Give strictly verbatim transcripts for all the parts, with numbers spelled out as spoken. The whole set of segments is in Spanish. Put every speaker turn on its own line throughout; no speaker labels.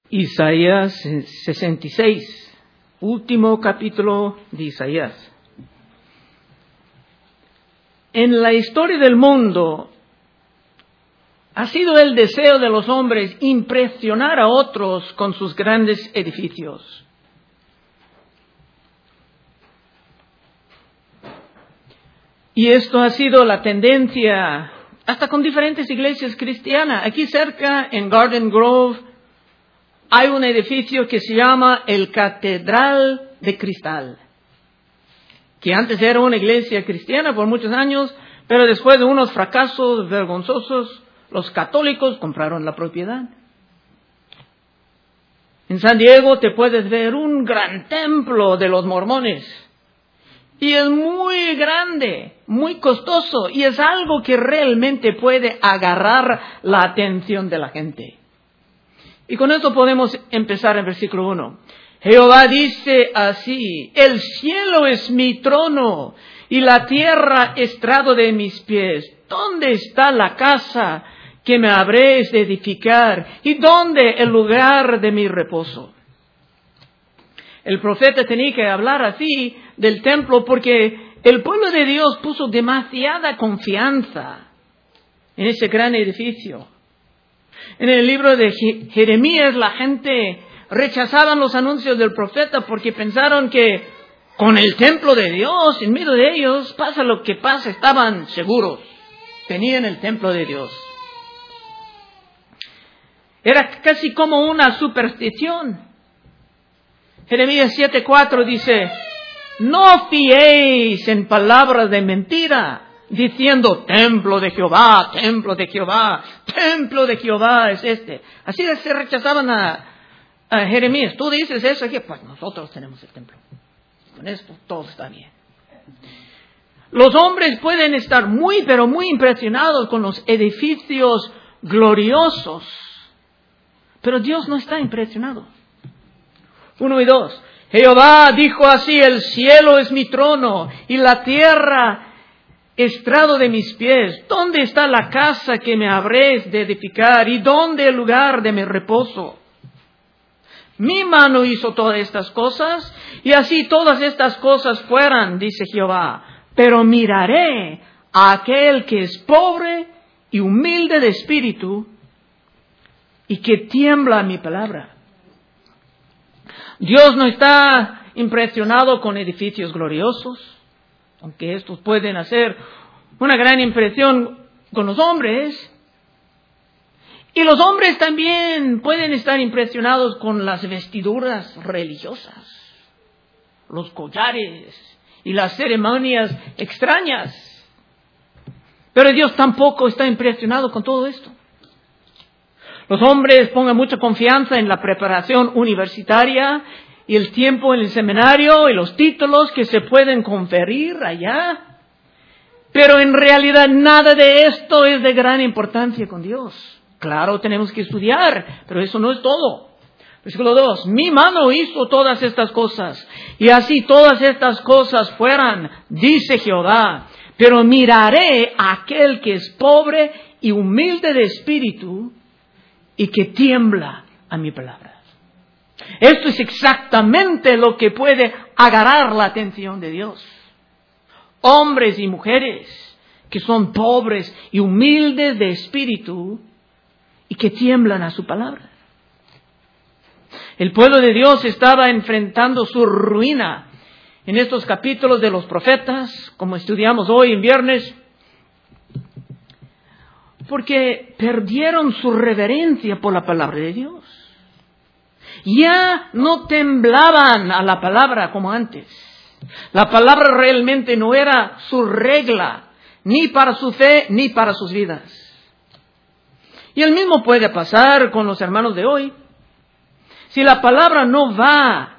Isaías sesenta y seis, último capítulo de Isaías. En la historia del mundo ha sido el deseo de los hombres impresionar a otros con sus grandes edificios. Y esto ha sido la tendencia hasta con diferentes iglesias cristianas. Aquí cerca, en Garden Grove, hay un edificio que se llama el Catedral de Cristal, que antes era una iglesia cristiana por muchos años, pero después de unos fracasos vergonzosos, los católicos compraron la propiedad. En San Diego te puedes ver un gran templo de los mormones. Y es muy grande, muy costoso, y es algo que realmente puede agarrar la atención de la gente. Y con esto podemos empezar en versículo uno. Jehová dice así: el cielo es mi trono y la tierra estrado de mis pies. ¿Dónde está la casa que me habréis de edificar? ¿Y dónde el lugar de mi reposo? El profeta tenía que hablar así del templo porque el pueblo de Dios puso demasiada confianza en ese gran edificio. En el libro de Jeremías la gente rechazaba los anuncios del profeta porque pensaron que con el templo de Dios en medio de ellos, pasa lo que pasa, estaban seguros. Tenían el templo de Dios. Era casi como una superstición. Jeremías siete cuatro dice: no fiéis en palabras de mentira, diciendo templo de Jehová, templo de Jehová, templo de Jehová es este. Así se rechazaban a, a Jeremías. Tú dices eso aquí, pues nosotros tenemos el templo. Con esto todo está bien. Los hombres pueden estar muy, pero muy impresionados con los edificios gloriosos, pero Dios no está impresionado. Uno y dos. Jehová dijo así: el cielo es mi trono y la tierra estrado de mis pies. ¿Dónde está la casa que me habréis de edificar? ¿Y dónde el lugar de mi reposo? Mi mano hizo todas estas cosas, y así todas estas cosas fueran, dice Jehová. Pero miraré a aquel que es pobre y humilde de espíritu, y que tiembla a mi palabra. Dios no está impresionado con edificios gloriosos, aunque estos pueden hacer una gran impresión con los hombres. Y los hombres también pueden estar impresionados con las vestiduras religiosas, los collares y las ceremonias extrañas. Pero Dios tampoco está impresionado con todo esto. Los hombres pongan mucha confianza en la preparación universitaria y el tiempo en el seminario y los títulos que se pueden conferir allá. Pero en realidad nada de esto es de gran importancia con Dios. Claro, tenemos que estudiar, pero eso no es todo. Versículo dos. Mi mano hizo todas estas cosas, y así todas estas cosas fueran, dice Jehová. Pero miraré a aquel que es pobre y humilde de espíritu, y que tiembla a mi palabra. Esto es exactamente lo que puede agarrar la atención de Dios. Hombres y mujeres que son pobres y humildes de espíritu y que tiemblan a su palabra. El pueblo de Dios estaba enfrentando su ruina en estos capítulos de los profetas, como estudiamos hoy en viernes, porque perdieron su reverencia por la palabra de Dios. Ya no temblaban a la palabra como antes. La palabra realmente no era su regla, ni para su fe, ni para sus vidas. Y el mismo puede pasar con los hermanos de hoy. Si la palabra no va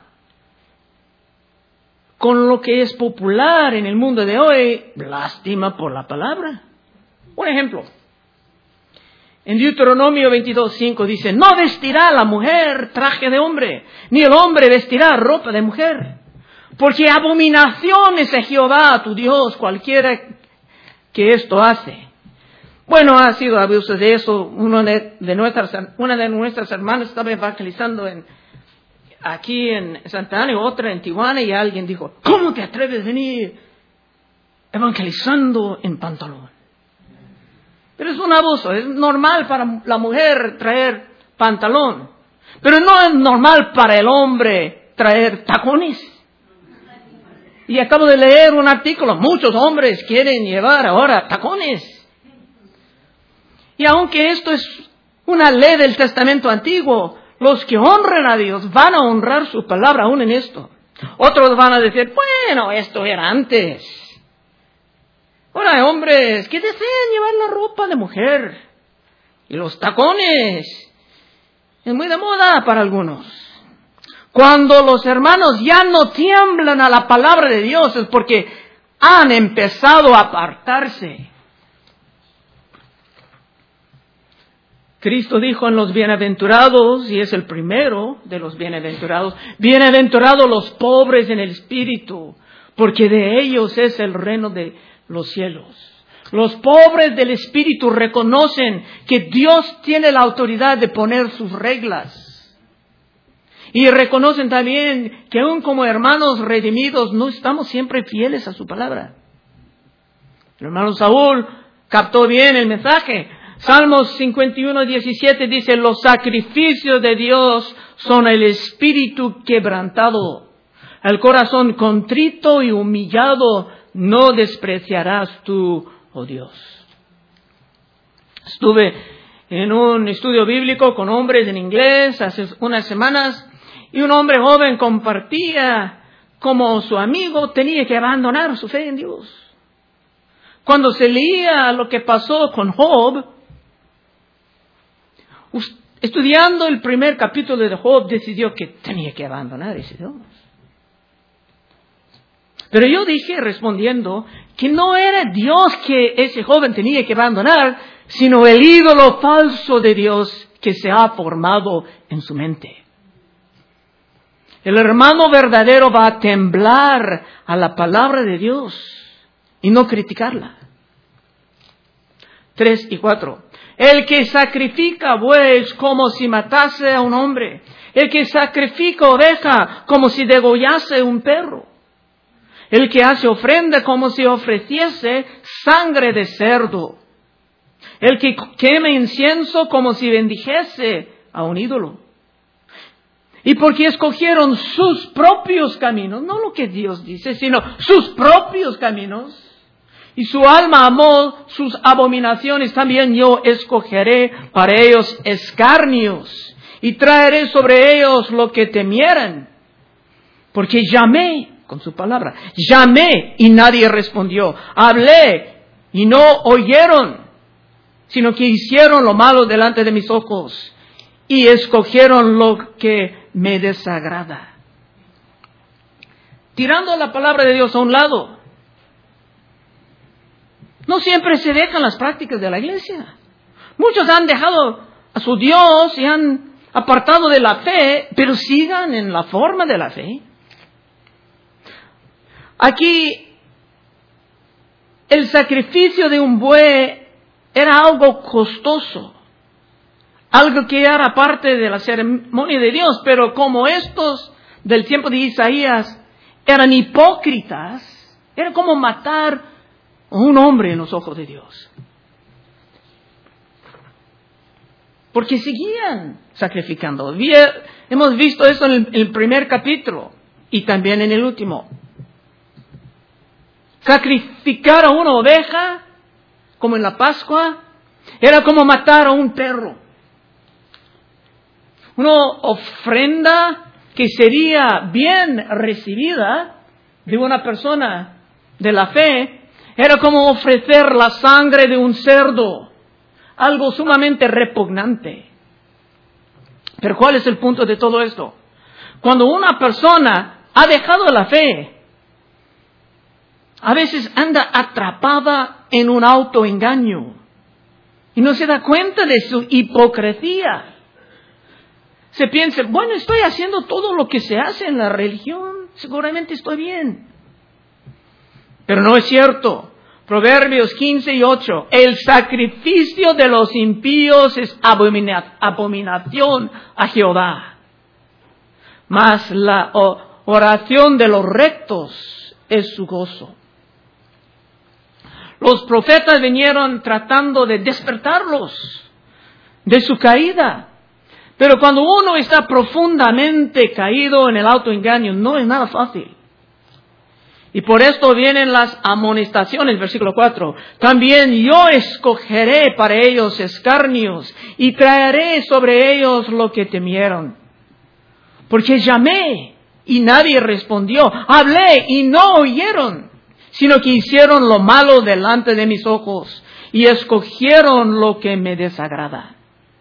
con lo que es popular en el mundo de hoy, lástima por la palabra. Un ejemplo. En Deuteronomio veintidós cinco dice: no vestirá la mujer traje de hombre, ni el hombre vestirá ropa de mujer, porque abominación es a Jehová tu Dios cualquiera que esto hace. Bueno, ha sido abuso de eso. Uno de, de nuestras, una de nuestras hermanas estaba evangelizando en, aquí en Santa Ana y otra en Tijuana, y alguien dijo, ¿cómo te atreves a venir evangelizando en pantalón? Pero es un abuso. Es normal para la mujer traer pantalón, pero no es normal para el hombre traer tacones. Y acabo de leer un artículo, muchos hombres quieren llevar ahora tacones. Y aunque esto es una ley del Testamento Antiguo, los que honran a Dios van a honrar su palabra aún en esto. Otros van a decir, bueno, esto era antes. Ahora hay hombres que desean llevar la ropa de mujer. Y los tacones es muy de moda para algunos. Cuando los hermanos ya no tiemblan a la palabra de Dios es porque han empezado a apartarse. Cristo dijo en los bienaventurados, y es el primero de los bienaventurados, bienaventurados los pobres en el espíritu, porque de ellos es el reino de los cielos. Los pobres del espíritu reconocen que Dios tiene la autoridad de poner sus reglas. Y reconocen también que aun como hermanos redimidos no estamos siempre fieles a su palabra. El hermano Saúl captó bien el mensaje. Salmos cincuenta y uno, diecisiete dice, los sacrificios de Dios son el espíritu quebrantado. El corazón contrito y humillado no despreciarás tú, oh Dios. Estuve en un estudio bíblico con hombres en inglés hace unas semanas y un hombre joven compartía cómo su amigo tenía que abandonar su fe en Dios. Cuando se leía lo que pasó con Job, estudiando el primer capítulo de Job, decidió que tenía que abandonar ese Dios. Pero yo dije, respondiendo, que no era Dios que ese joven tenía que abandonar, sino el ídolo falso de Dios que se ha formado en su mente. El hermano verdadero va a temblar a la palabra de Dios y no criticarla. Tres y cuatro. El que sacrifica bueyes como si matase a un hombre. El que sacrifica oveja como si degollase un perro. El que hace ofrenda como si ofreciese sangre de cerdo. El que quema incienso como si bendijese a un ídolo. Y porque escogieron sus propios caminos, no lo que Dios dice, sino sus propios caminos, y su alma amó sus abominaciones, también yo escogeré para ellos escarnios, y traeré sobre ellos lo que temieran. Porque llamé, con su palabra, llamé y nadie respondió, hablé y no oyeron, sino que hicieron lo malo delante de mis ojos, y escogieron lo que me desagrada. Tirando la palabra de Dios a un lado. No siempre se dejan las prácticas de la iglesia. Muchos han dejado a su Dios y han apartado de la fe, pero sigan en la forma de la fe. Aquí, el sacrificio de un buey era algo costoso. Algo que era parte de la ceremonia de Dios, pero como estos del tiempo de Isaías eran hipócritas, era como matar a un hombre en los ojos de Dios. Porque seguían sacrificando. Hemos visto eso en el primer capítulo y también en el último. Sacrificar a una oveja, como en la Pascua, era como matar a un perro. Una ofrenda que sería bien recibida de una persona de la fe, era como ofrecer la sangre de un cerdo, algo sumamente repugnante. Pero ¿cuál es el punto de todo esto? Cuando una persona ha dejado la fe, a veces anda atrapada en un autoengaño y no se da cuenta de su hipocresía. Se piensa, bueno, estoy haciendo todo lo que se hace en la religión, seguramente estoy bien. Pero no es cierto, Proverbios quince y ocho. El sacrificio de los impíos es abomina- abominación a Jehová, mas la oración de los rectos es su gozo. Los profetas vinieron tratando de despertarlos de su caída. Pero cuando uno está profundamente caído en el autoengaño, no es nada fácil. Y por esto vienen las amonestaciones, versículo cuatro. También yo escogeré para ellos escarnios y traeré sobre ellos lo que temieron. Porque llamé y nadie respondió. Hablé y no oyeron, sino que hicieron lo malo delante de mis ojos y escogieron lo que me desagrada.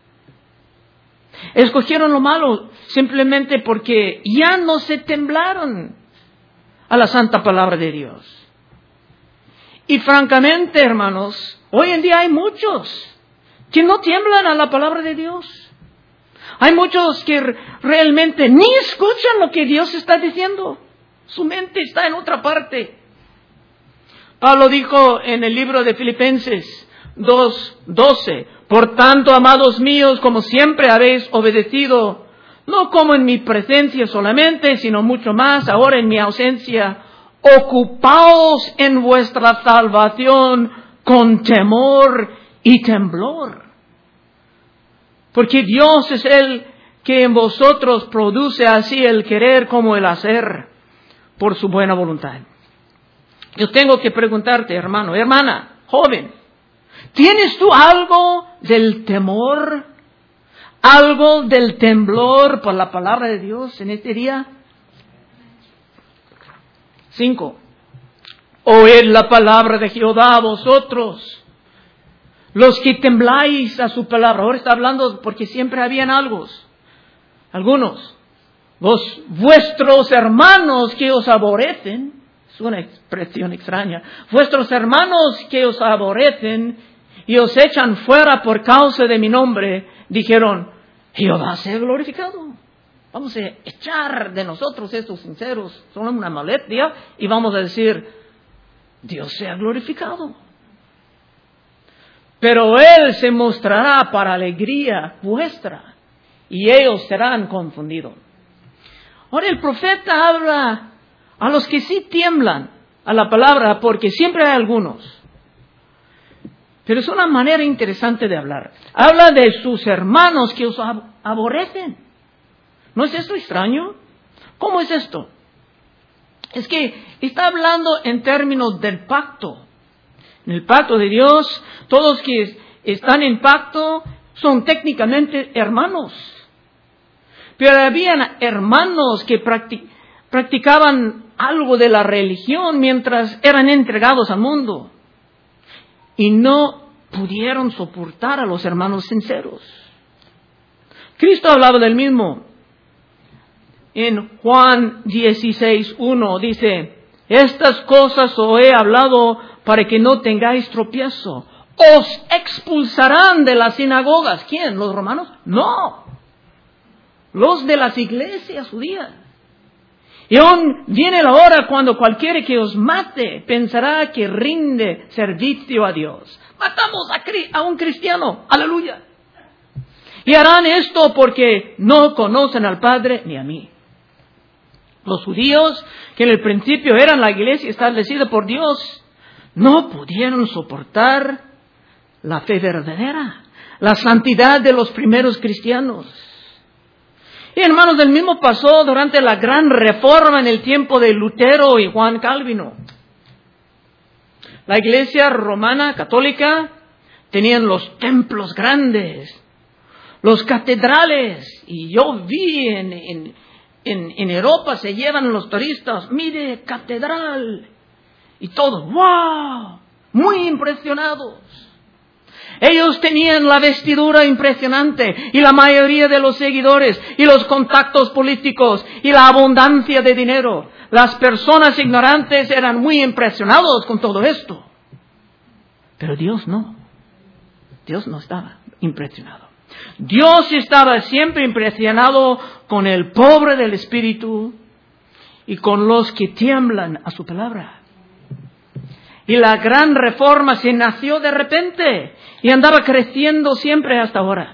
Escogieron lo malo simplemente porque ya no se temblaron a la santa palabra de Dios. Y francamente, hermanos, hoy en día hay muchos que no tiemblan a la palabra de Dios. Hay muchos que realmente ni escuchan lo que Dios está diciendo. Su mente está en otra parte. Pablo dijo en el libro de Filipenses dos doce, por tanto, amados míos, como siempre habéis obedecido, no como en mi presencia solamente, sino mucho más ahora en mi ausencia, ocupaos en vuestra salvación con temor y temblor. Porque Dios es el que en vosotros produce así el querer como el hacer por su buena voluntad. Yo tengo que preguntarte, hermano, hermana, joven, ¿tienes tú algo del temor, algo del temblor por la palabra de Dios en este día? Cinco. Oíd la palabra de Jehová vosotros, los que tembláis a su palabra. Ahora está hablando porque siempre habían algunos. Algunos. Vos, vuestros hermanos que os aborrecen. Es una expresión extraña. Vuestros hermanos que os aborrecen y os echan fuera por causa de mi nombre, dijeron, Jehová sea glorificado. Vamos a echar de nosotros estos sinceros, son una molestia, y vamos a decir, Dios sea glorificado. Pero Él se mostrará para alegría vuestra, y ellos serán confundidos. Ahora el profeta habla a los que sí tiemblan a la palabra, porque siempre hay algunos. Pero es una manera interesante de hablar. Habla de sus hermanos que os aborrecen. ¿No es esto extraño? ¿Cómo es esto? Es que está hablando en términos del pacto. En el pacto de Dios, todos que están en pacto son técnicamente hermanos. Pero habían hermanos que practicaban algo de la religión mientras eran entregados al mundo. Y no pudieron soportar a los hermanos sinceros. Cristo hablaba del mismo. En Juan dieciséis uno dice, estas cosas os he hablado para que no tengáis tropiezo. Os expulsarán de las sinagogas. ¿Quién? ¿Los romanos? No. Los de las iglesias judías. Y aún viene la hora cuando cualquiera que os mate pensará que rinde servicio a Dios. Matamos a, cri- a un cristiano. Aleluya. Y harán esto porque no conocen al Padre ni a mí. Los judíos, que en el principio eran la iglesia establecida por Dios, no pudieron soportar la fe verdadera, la santidad de los primeros cristianos. Y hermanos, del mismo pasó durante la gran reforma en el tiempo de Lutero y Juan Calvino. La iglesia romana católica tenían los templos grandes, los catedrales, y yo vi en, en, en, en Europa se llevan los turistas, mire, catedral, y todos, wow, muy impresionados. Ellos tenían la vestidura impresionante y la mayoría de los seguidores y los contactos políticos y la abundancia de dinero. Las personas ignorantes eran muy impresionados con todo esto. Pero Dios no. Dios no estaba impresionado. Dios estaba siempre impresionado con el pobre del espíritu y con los que tiemblan a su palabra. Y la gran reforma se nació de repente y andaba creciendo siempre hasta ahora.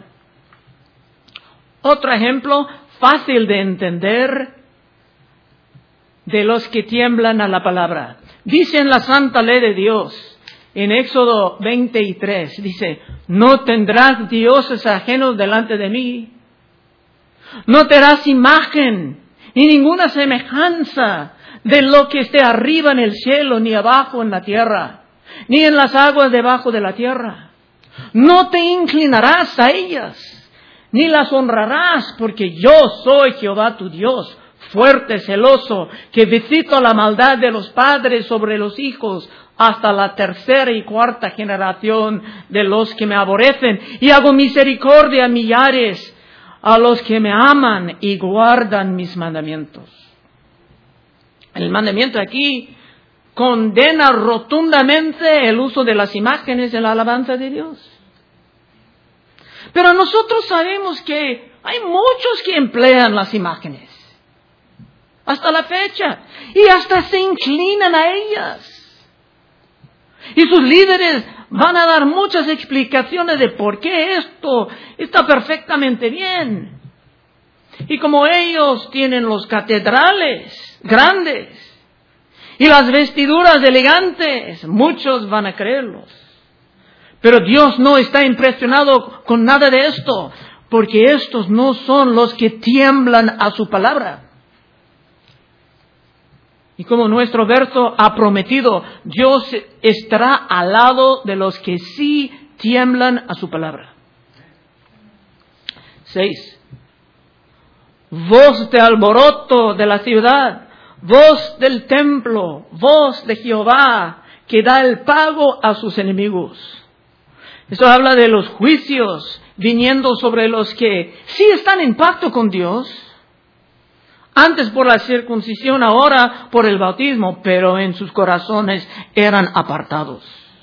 Otro ejemplo fácil de entender de los que tiemblan a la palabra. Dice en la santa ley de Dios, en Éxodo veintitrés, dice, no tendrás dioses ajenos delante de mí. No te harás imagen ni ninguna semejanza de lo que esté arriba en el cielo, ni abajo en la tierra, ni en las aguas debajo de la tierra. No te inclinarás a ellas, ni las honrarás, porque yo soy Jehová tu Dios, fuerte, celoso, que visito la maldad de los padres sobre los hijos hasta la tercera y cuarta generación de los que me aborrecen, y hago misericordia a millares, a los que me aman y guardan mis mandamientos. El mandamiento aquí condena rotundamente el uso de las imágenes en la alabanza de Dios. Pero nosotros sabemos que hay muchos que emplean las imágenes hasta la fecha y hasta se inclinan a ellas. Y sus líderes van a dar muchas explicaciones de por qué esto está perfectamente bien. Y como ellos tienen los catedrales grandes y las vestiduras elegantes, muchos van a creerlos. Pero Dios no está impresionado con nada de esto, porque estos no son los que tiemblan a su palabra. Y como nuestro verso ha prometido, Dios estará al lado de los que sí tiemblan a su palabra. Seis. Voz de alboroto de la ciudad, voz del templo, voz de Jehová, que da el pago a sus enemigos. Esto habla de los juicios viniendo sobre los que sí están en pacto con Dios, antes por la circuncisión, ahora por el bautismo, pero en sus corazones eran apartados.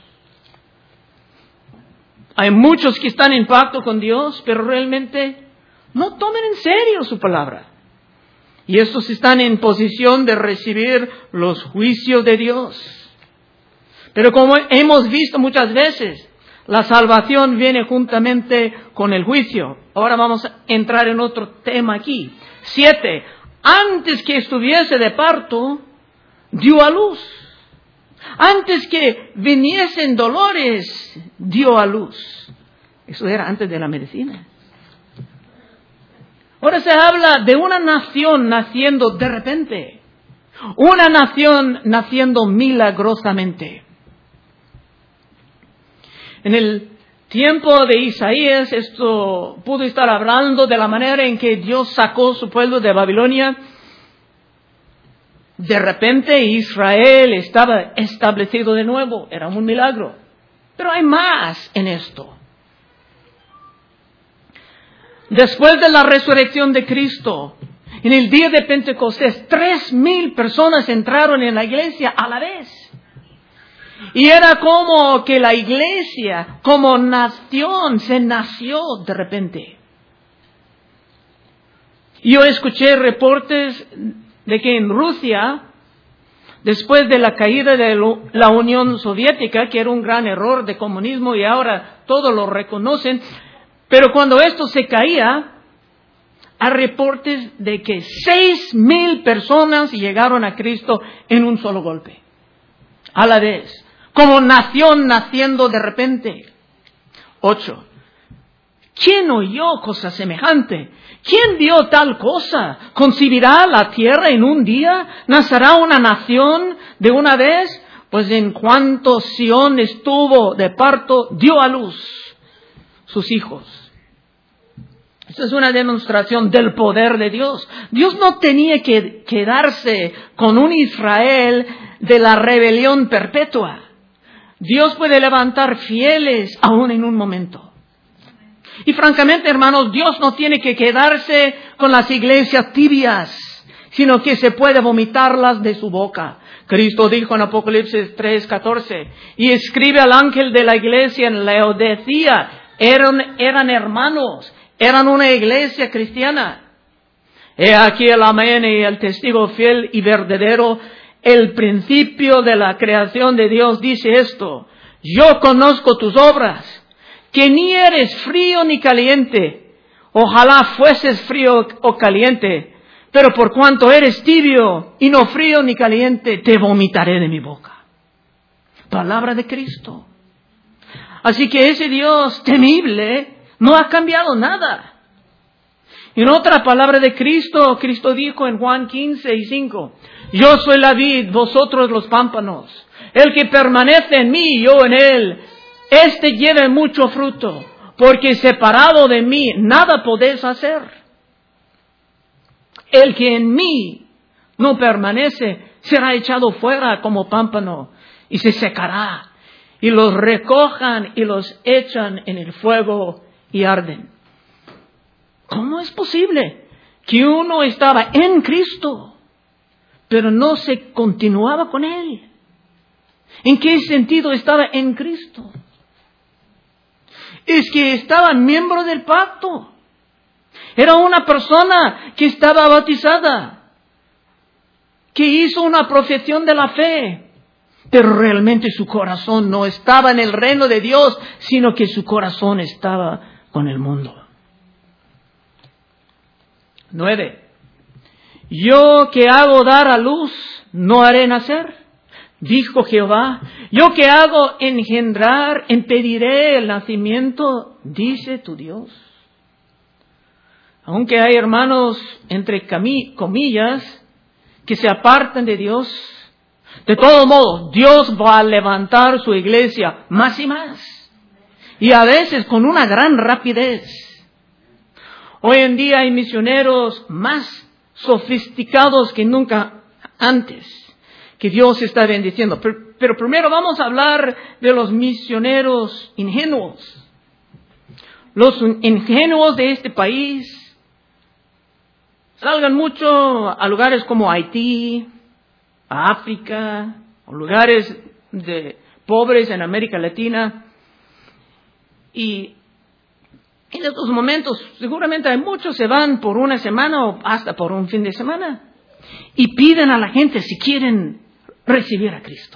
Hay muchos que están en pacto con Dios, pero realmente no tomen en serio su palabra. Y estos están en posición de recibir los juicios de Dios. Pero como hemos visto muchas veces, la salvación viene juntamente con el juicio. Ahora vamos a entrar en otro tema aquí. Siete. Antes que estuviese de parto, dio a luz. Antes que viniesen dolores, dio a luz. Eso era antes de la medicina. Ahora se habla de una nación naciendo de repente. Una nación naciendo milagrosamente. En el tiempo de Isaías, esto pudo estar hablando de la manera en que Dios sacó su pueblo de Babilonia. De repente Israel estaba establecido de nuevo. Era un milagro. Pero hay más en esto. Después de la resurrección de Cristo, en el día de Pentecostés, tres mil personas entraron en la iglesia a la vez. Y era como que la iglesia, como nación, se nació de repente. Yo escuché reportes de que en Rusia, después de la caída de la Unión Soviética, que era un gran error de comunismo y ahora todos lo reconocen, pero cuando esto se caía, hay reportes de que seis mil personas llegaron a Cristo en un solo golpe, a la vez, como nación naciendo de repente. Ocho. ¿Quién oyó cosa semejante? ¿Quién vio tal cosa? ¿Concebirá la tierra en un día? ¿Nacerá una nación de una vez? Pues en cuanto Sión estuvo de parto, dio a luz sus hijos. Esta es una demostración del poder de Dios. Dios no tenía que quedarse con un Israel de la rebelión perpetua. Dios puede levantar fieles aún en un momento. Y francamente, hermanos, Dios no tiene que quedarse con las iglesias tibias, sino que se puede vomitarlas de su boca. Cristo dijo en Apocalipsis tres catorce, y escribe al ángel de la iglesia en Laodicea, eran, eran hermanos, eran una iglesia cristiana. He aquí el amén y el testigo fiel y verdadero, el principio de la creación de Dios dice esto: yo conozco tus obras, que ni eres frío ni caliente. Ojalá fueses frío o caliente, pero por cuanto eres tibio y no frío ni caliente, te vomitaré de mi boca. Palabra de Cristo. Así que ese Dios temible no ha cambiado nada. En otra palabra de Cristo, Cristo dijo en Juan quince y cinco, yo soy la vid, vosotros los pámpanos. El que permanece en mí y yo en él, éste lleva mucho fruto, porque separado de mí nada podéis hacer. El que en mí no permanece será echado fuera como pámpano y se secará. Y los recojan y los echan en el fuego y arden. ¿Cómo es posible que uno estaba en Cristo, pero no se continuaba con Él? ¿En qué sentido estaba en Cristo? Es que estaba miembro del pacto. Era una persona que estaba bautizada, que hizo una profesión de la fe, pero realmente su corazón no estaba en el reino de Dios, sino que su corazón estaba con el mundo. Nueve. Yo que hago dar a luz, no haré nacer, dijo Jehová. Yo que hago engendrar, impediré el nacimiento, dice tu Dios. Aunque hay hermanos, entre comillas, que se apartan de Dios, de todo modo, Dios va a levantar su iglesia más y más. Y a veces con una gran rapidez. Hoy en día hay misioneros más sofisticados que nunca antes, que Dios está bendiciendo. Pero, pero primero vamos a hablar de los misioneros ingenuos. Los ingenuos de este país salgan mucho a lugares como Haití, a África, a lugares de pobres en América Latina. Y en estos momentos seguramente hay muchos se van por una semana o hasta por un fin de semana y piden a la gente si quieren recibir a Cristo.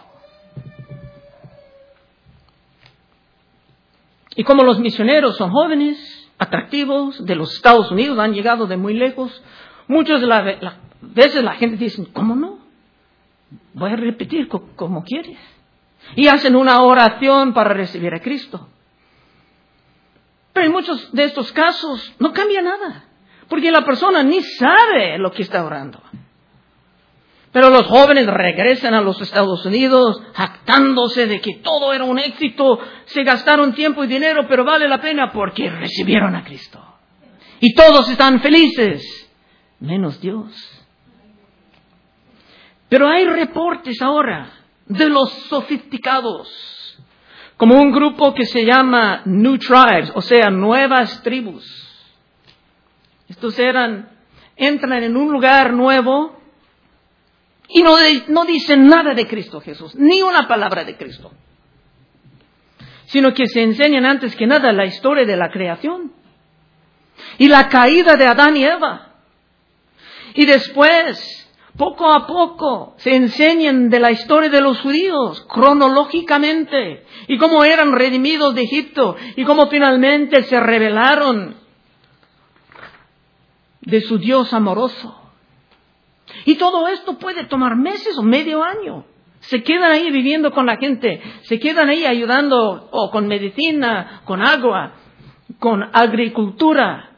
Y como los misioneros son jóvenes, atractivos, de los Estados Unidos, han llegado de muy lejos, muchas de las la, veces la gente dice, ¿cómo no? Voy a repetir co- como quieres. Y hacen una oración para recibir a Cristo. Pero en muchos de estos casos no cambia nada, porque la persona ni sabe lo que está orando. Pero los jóvenes regresan a los Estados Unidos jactándose de que todo era un éxito, se gastaron tiempo y dinero, pero vale la pena porque recibieron a Cristo. Y todos están felices, menos Dios. Pero hay reportes ahora de los sofisticados, como un grupo que se llama New Tribes, o sea, nuevas tribus. Estos eran, entran en un lugar nuevo y no, de, no dicen nada de Cristo Jesús, ni una palabra de Cristo, sino que se enseñan antes que nada la historia de la creación y la caída de Adán y Eva. Y después, poco a poco, se enseñan de la historia de los judíos, cronológicamente, y cómo eran redimidos de Egipto, y cómo finalmente se rebelaron de su Dios amoroso. Y todo esto puede tomar meses o medio año. Se quedan ahí viviendo con la gente, se quedan ahí ayudando o con medicina, con agua, con agricultura.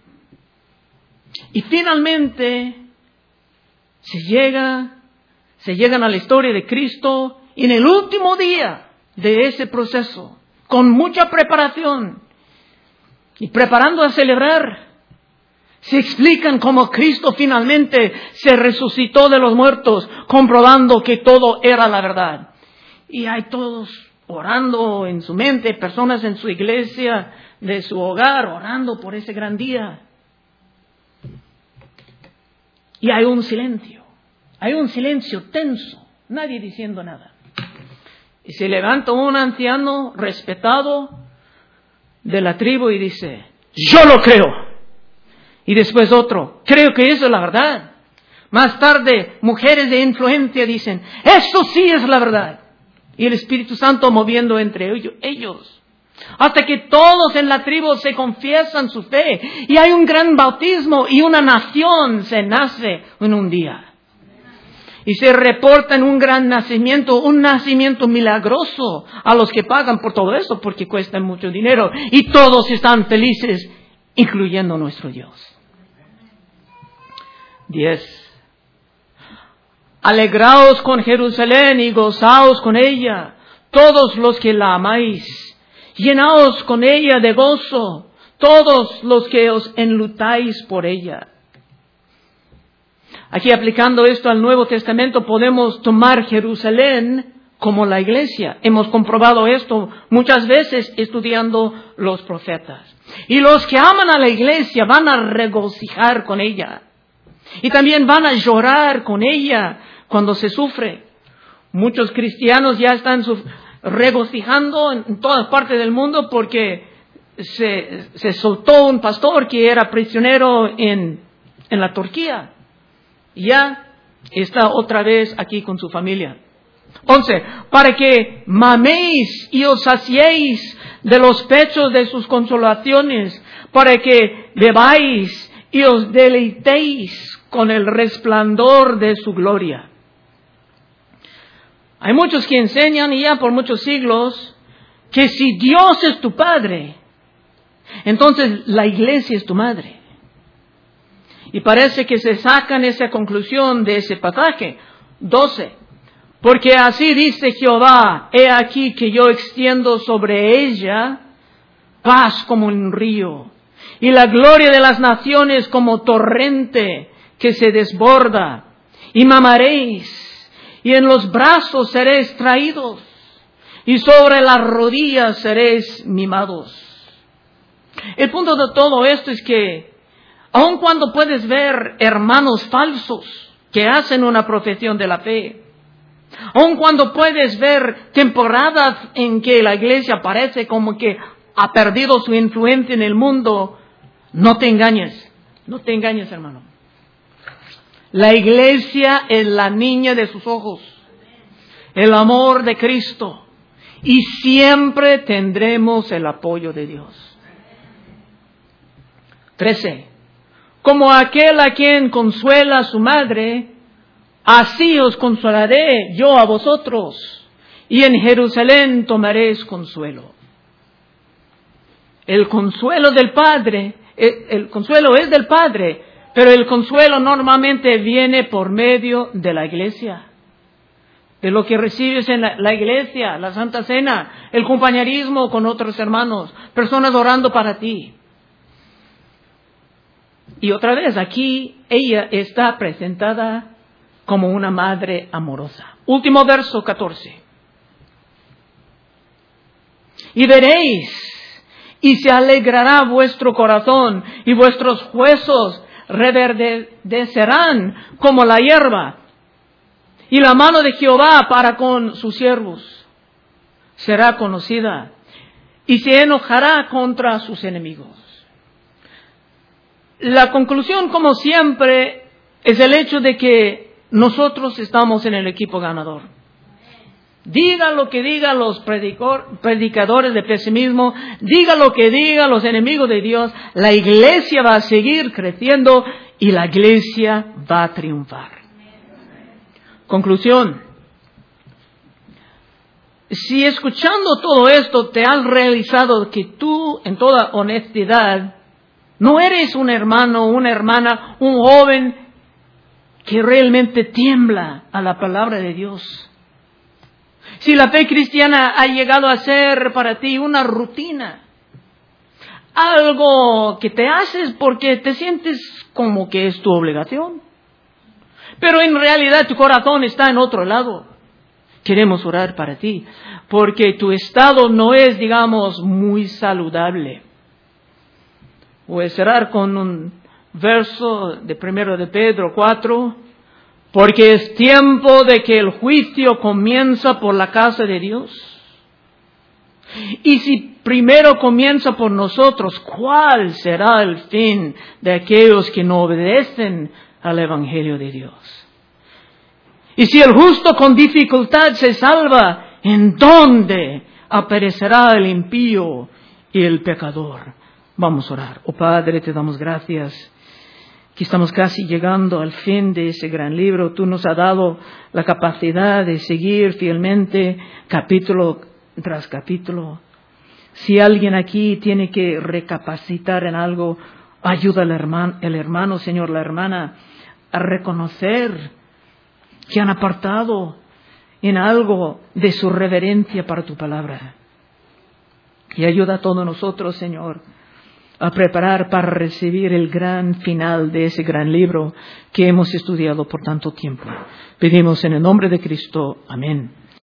Y finalmente se llega, se llegan a la historia de Cristo y en el último día de ese proceso, con mucha preparación y preparando a celebrar, se explican cómo Cristo finalmente se resucitó de los muertos, comprobando que todo era la verdad. Y hay todos orando en su mente, personas en su iglesia, de su hogar, orando por ese gran día. Y hay un silencio, hay un silencio tenso, nadie diciendo nada. Y se levanta un anciano respetado de la tribu y dice, yo lo creo. Y después otro, creo que eso es la verdad. Más tarde, mujeres de influencia dicen, eso sí es la verdad. Y el Espíritu Santo moviendo entre ellos. Hasta que todos en la tribu se confiesan su fe. Y hay un gran bautismo y una nación se nace en un día. Y se reporta en un gran nacimiento, un nacimiento milagroso a los que pagan por todo eso porque cuesta mucho dinero. Y todos están felices, incluyendo nuestro Dios. Diez. Alegraos con Jerusalén y gozaos con ella, todos los que la amáis. Llenaos con ella de gozo, todos los que os enlutáis por ella. Aquí aplicando esto al Nuevo Testamento podemos tomar Jerusalén como la iglesia. Hemos comprobado esto muchas veces estudiando los profetas. Y los que aman a la iglesia van a regocijar con ella. Y también van a llorar con ella cuando se sufre. Muchos cristianos ya están regocijando en todas partes del mundo porque se, se soltó un pastor que era prisionero en, en la Turquía. Ya está otra vez aquí con su familia. Once, para que maméis y os saciéis de los pechos de sus consolaciones, para que bebáis y os deleitéis con el resplandor de su gloria. Hay muchos que enseñan, y ya por muchos siglos, que si Dios es tu Padre, entonces la iglesia es tu madre. Y parece que se sacan esa conclusión de ese pasaje. doce. Porque así dice Jehová, he aquí que yo extiendo sobre ella paz como un río, y la gloria de las naciones como torrente que se desborda. Y mamaréis, y en los brazos seréis traídos, y sobre las rodillas seréis mimados. El punto de todo esto es que aun cuando puedes ver hermanos falsos que hacen una profesión de la fe, aun cuando puedes ver temporadas en que la iglesia parece como que ha perdido su influencia en el mundo, no te engañes, no te engañes, hermano. La iglesia es la niña de sus ojos, el amor de Cristo, y siempre tendremos el apoyo de Dios. trece. Como aquel a quien consuela a su madre, así os consolaré yo a vosotros, y en Jerusalén tomaréis consuelo. El consuelo del Padre, el, el consuelo es del Padre, pero el consuelo normalmente viene por medio de la iglesia. De lo que recibes en la, la iglesia, la Santa Cena, el compañerismo con otros hermanos, personas orando para ti. Y otra vez, aquí ella está presentada como una madre amorosa. Último verso, catorce. Y veréis, y se alegrará vuestro corazón, y vuestros huesos reverdecerán como la hierba. Y la mano de Jehová para con sus siervos será conocida, y se enojará contra sus enemigos. La conclusión, como siempre, es el hecho de que nosotros estamos en el equipo ganador. Diga lo que digan los predicadores de pesimismo, diga lo que digan los enemigos de Dios, la iglesia va a seguir creciendo y la iglesia va a triunfar. Conclusión. Si escuchando todo esto te has realizado que tú, en toda honestidad, no eres un hermano, una hermana, un joven que realmente tiembla a la palabra de Dios. Si la fe cristiana ha llegado a ser para ti una rutina, algo que te haces porque te sientes como que es tu obligación, pero en realidad tu corazón está en otro lado, queremos orar para ti, porque tu estado no es, digamos, muy saludable. Voy a cerrar con un verso de primero de Pedro cuatro. Porque es tiempo de que el juicio comienza por la casa de Dios. Y si primero comienza por nosotros, ¿cuál será el fin de aquellos que no obedecen al Evangelio de Dios. Y si el justo con dificultad se salva, ¿en dónde aparecerá el impío y el pecador? Vamos a orar. Oh Padre, te damos gracias. Que estamos casi llegando al fin de ese gran libro. Tú nos has dado la capacidad de seguir fielmente capítulo tras capítulo. Si alguien aquí tiene que recapacitar en algo, ayuda al hermano, el hermano, Señor, la hermana, a reconocer que han apartado en algo de su reverencia para tu palabra. Y ayuda a todos nosotros, Señor, a preparar para recibir el gran final de ese gran libro que hemos estudiado por tanto tiempo. Pedimos en el nombre de Cristo. Amén.